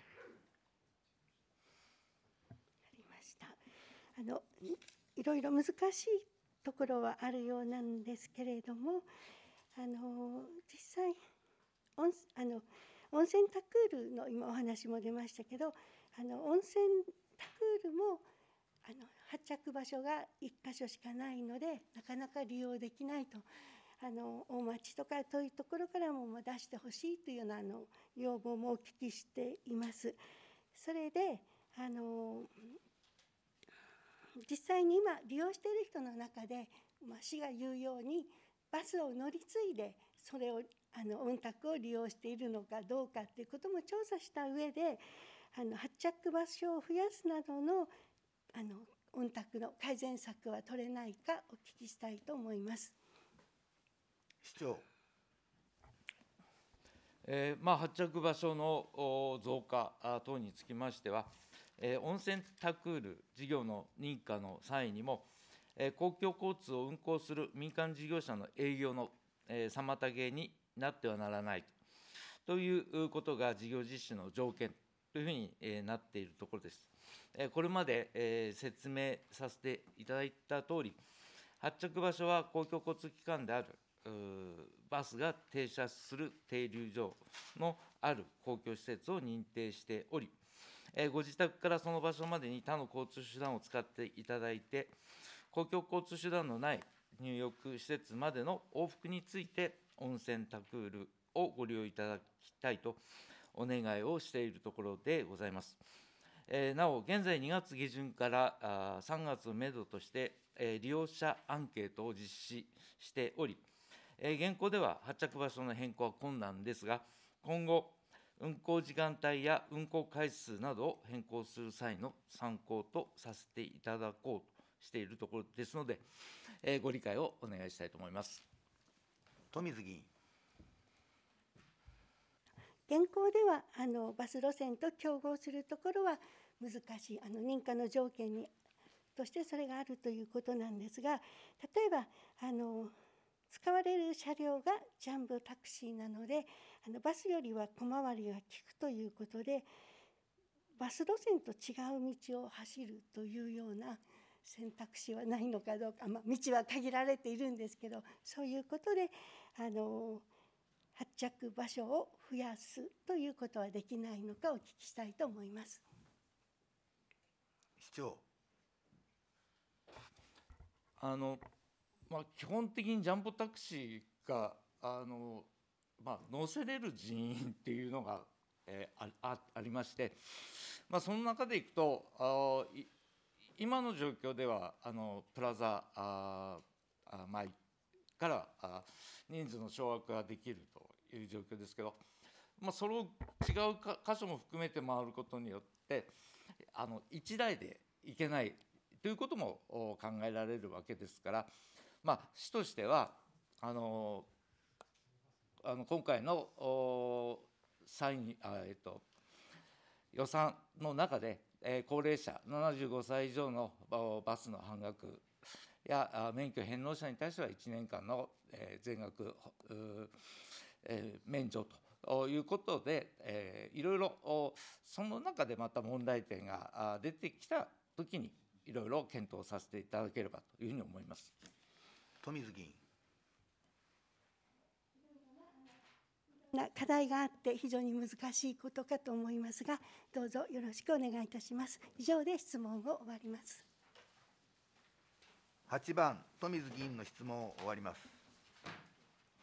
ありました。あのいろいろ難しいところはあるようなんですけれども、あの実際温あの温泉タクールの今お話も出ましたけど、あの温泉タクールもあの発着場所がいっか所しかないので、なかなか利用できないと、あの大町とかそういうところからも出してほしいというようなあの要望もお聞きしています。それであの実際に今利用している人の中で、まあ、市が言うようにバスを乗り継いでそれをあの御託を利用しているのかどうかということも調査した上で、あの発着場所を増やすなどのあの御託の改善策は取れないかお聞きしたいと思います。 市長。 えーまあ、発着場所の増加等につきましては、えー、温泉タクール事業の認可の際にも、えー、公共交通を運行する民間事業者の営業の、えー、妨げになってはならないということが事業実施の条件というふうに、えー、なっているところです。えー、これまで、えー、説明させていただいたとおり、発着場所は公共交通機関であるバスが停車する停留所のある公共施設を認定しており、ご自宅からその場所までに他の交通手段を使っていただいて、公共交通手段のない入浴施設までの往復について、温泉タクールをご利用いただきたいとお願いをしているところでございます。なお、現在にがつ下旬からさんがつをめどとして、利用者アンケートを実施しており、現行では発着場所の変更は困難ですが、今後、運行時間帯や運行回数などを変更する際の参考とさせていただこうとしているところですので、ご理解をお願いしたいと思います。 富水議員。 現行ではあのバス路線と競合するところは難しい、あの認可の条件にとしてそれがあるということなんですが、例えばあの使われる車両がジャンボタクシーなので、あのバスよりは小回りが利くということで、バス路線と違う道を走るというような選択肢はないのかどうか、まあ、道は限られているんですけど、そういうことであの発着場所を増やすということはできないのかお聞きしたいと思います。 市長。 あのまあ、基本的にジャンボタクシーがあの、まあ、乗せれる人員っていうのが、えー、あ, ありまして、まあ、その中でいくとあい今の状況ではあのプラザああ前からあ人数の掌握ができるという状況ですけど、まあ、それを違う箇所も含めて回ることによってあのいちだいで行けないということも考えられるわけですから、まあ、市としてはあのあの今回のサインあ、えっと予算の中で、えー高齢者ななじゅうごさい以上のあバスの半額やあ免許返納者に対してはいちねんかんの、えー全額、うーえー免除ということで、えーいろいろおその中でまた問題点があ出てきたときに、いろいろ検討させていただければというふうに思います。 富水議員。 な課題があって非常に難しいことかと思いますが、どうぞよろしくお願いいたします。以上で質問を終わります。 はちばん富水議員の質問を終わります。